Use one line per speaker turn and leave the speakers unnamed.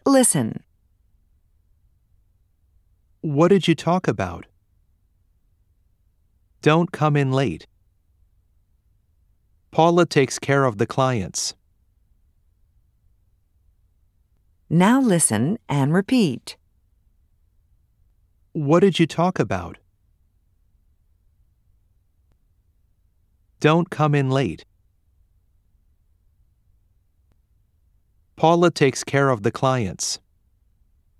Listen.
What did you talk about? Don't come in late. Paula takes care of the clients.
Now listen and repeat.
What did you talk about? Don't come in late. Paula takes care of the clients.